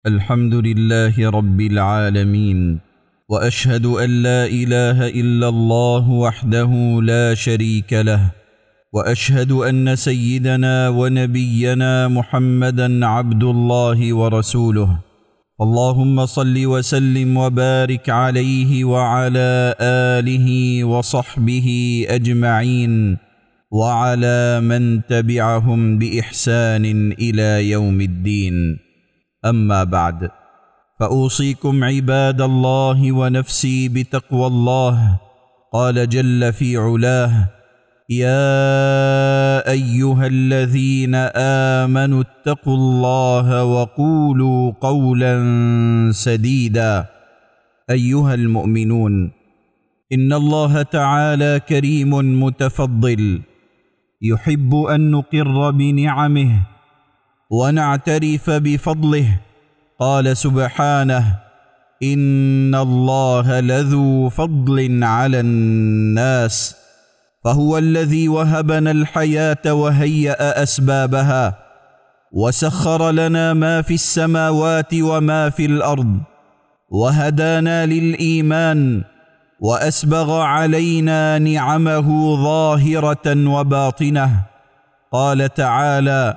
الحمد لله رب العالمين، وأشهد أن لا إله إلا الله وحده لا شريك له، وأشهد أن سيدنا ونبينا محمدًا عبد الله ورسوله. اللهم صل وسلم وبارك عليه وعلى آله وصحبه أجمعين، وعلى من تبعهم بإحسان إلى يوم الدين. أما بعد، فأوصيكم عباد الله ونفسي بتقوى الله. قال جل في علاه: يا أيها الذين آمنوا اتقوا الله وقولوا قولا سديدا. أيها المؤمنون، إن الله تعالى كريم متفضل، يحب أن نقر بنعمه ونعترف بفضله. قال سبحانه: إن الله لذو فضل على الناس، فهو الذي وهبنا الحياة وهيأ أسبابها، وسخر لنا ما في السماوات وما في الأرض، وهدانا للإيمان، وأسبغ علينا نعمه ظاهرة وباطنة. قال تعالى: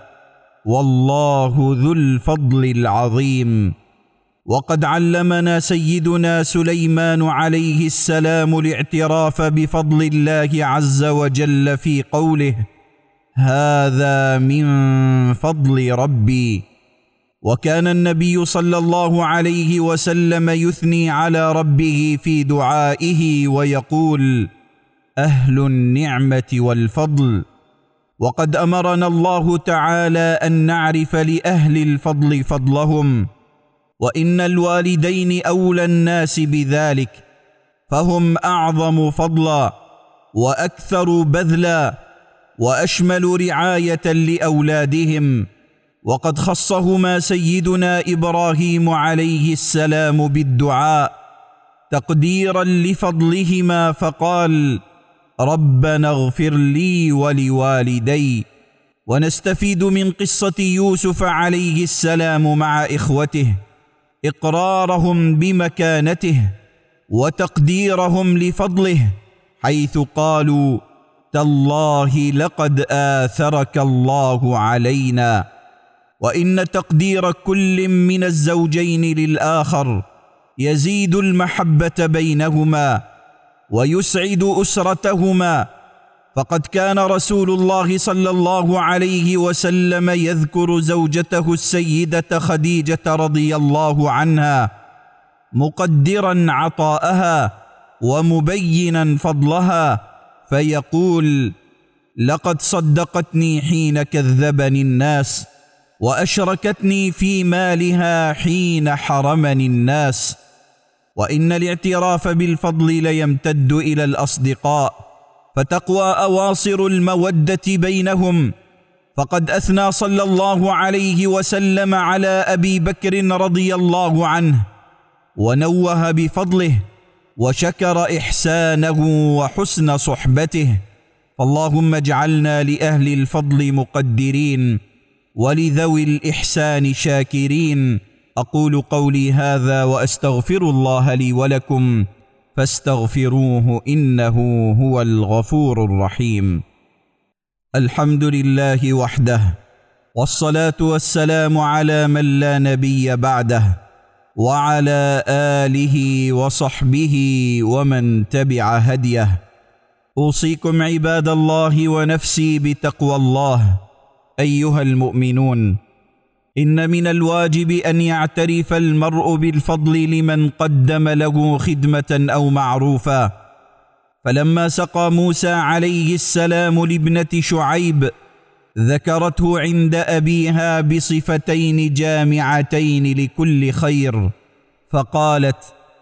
والله ذو الفضل العظيم. وقد علمنا سيدنا سليمان عليه السلام الاعتراف بفضل الله عز وجل في قوله: هذا من فضل ربي. وكان النبي صلى الله عليه وسلم يثني على ربه في دعائه ويقول: أهل النعمة والفضل. وقد أمرنا الله تعالى أن نعرف لأهل الفضل فضلهم، وإن الوالدين أولى الناس بذلك، فهم أعظم فضلا وأكثر بذلا وأشمل رعاية لأولادهم. وقد خصهما سيدنا إبراهيم عليه السلام بالدعاء تقديرا لفضلهما، فقال: ربنا اغفر لي ولوالدي. ونستفيد من قصة يوسف عليه السلام مع إخوته إقرارهم بمكانته وتقديرهم لفضله، حيث قالوا: تالله لقد آثرك الله علينا. وإن تقدير كل من الزوجين للآخر يزيد المحبة بينهما ويسعد أسرتهما. فقد كان رسول الله صلى الله عليه وسلم يذكر زوجته السيدة خديجة رضي الله عنها مقدرا عطاءها ومبينا فضلها، فيقول: لقد صدقتني حين كذبني الناس، وأشركتني في مالها حين حرمني الناس. وإن الاعتراف بالفضل ليمتد إلى الأصدقاء، فتقوى أواصر المودة بينهم. فقد أثنى صلى الله عليه وسلم على أبي بكر رضي الله عنه، ونوه بفضله، وشكر إحسانه وحسن صحبته. فاللهم اجعلنا لأهل الفضل مقدرين، ولذوي الإحسان شاكرين. أقول قولي هذا وأستغفر الله لي ولكم، فاستغفروه إنه هو الغفور الرحيم. الحمد لله وحده، والصلاة والسلام على من لا نبي بعده، وعلى آله وصحبه ومن تبع هديه. أوصيكم عباد الله ونفسي بتقوى الله. أيها المؤمنون، إن من الواجب أن يعترف المرء بالفضل لمن قدم له خدمة أو معروفا. فلما سقى موسى عليه السلام لابنة شعيب، ذكرته عند أبيها بصفتين جامعتين لكل خير، فقالت: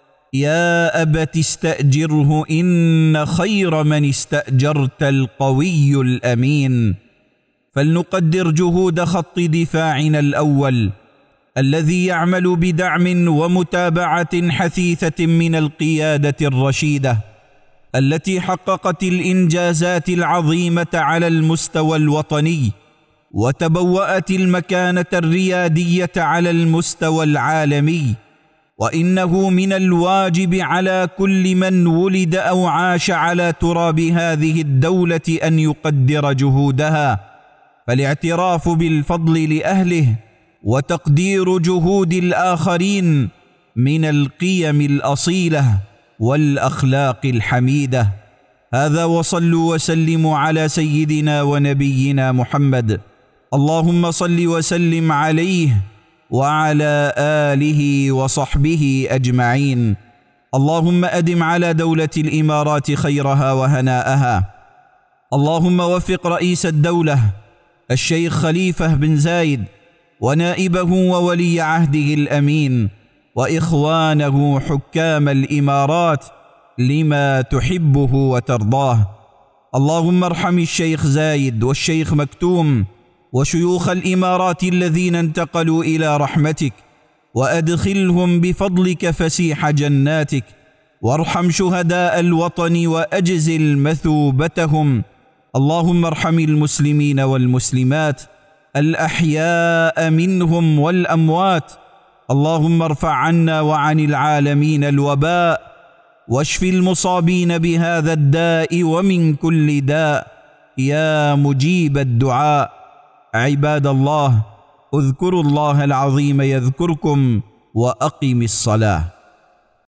يا أبت استأجره إن خير من استأجرت القوي الأمين. فلنقدر جهود خط دفاعنا الأول الذي يعمل بدعم ومتابعة حثيثة من القيادة الرشيدة التي حققت الإنجازات العظيمة على المستوى الوطني وتبوأت المكانة الريادية على المستوى العالمي، وإنه من الواجب على كل من ولد أو عاش على تراب هذه الدولة أن يقدر جهودها، فالاعتراف بالفضل لأهله وتقدير جهود الآخرين من القيم الأصيلة والأخلاق الحميدة. هذا، وصلوا وسلموا على سيدنا ونبينا محمد. اللهم صل وسلم عليه وعلى آله وصحبه أجمعين. اللهم أدم على دولة الإمارات خيرها وهناءها. اللهم وفق رئيس الدولة الشيخ خليفة بن زايد ونائبه وولي عهده الأمين وإخوانه حكام الإمارات لما تحبه وترضاه. اللهم ارحم الشيخ زايد والشيخ مكتوم وشيوخ الإمارات الذين انتقلوا إلى رحمتك، وأدخلهم بفضلك فسيح جناتك، وارحم شهداء الوطن وأجزل مثوبتهم. اللهم ارحم المسلمين والمسلمات الأحياء منهم والأموات. اللهم ارفع عنا وعن العالمين الوباء، واشف المصابين بهذا الداء ومن كل داء يا مجيب الدعاء. عباد الله، اذكروا الله العظيم يذكركم، وأقم الصلاة.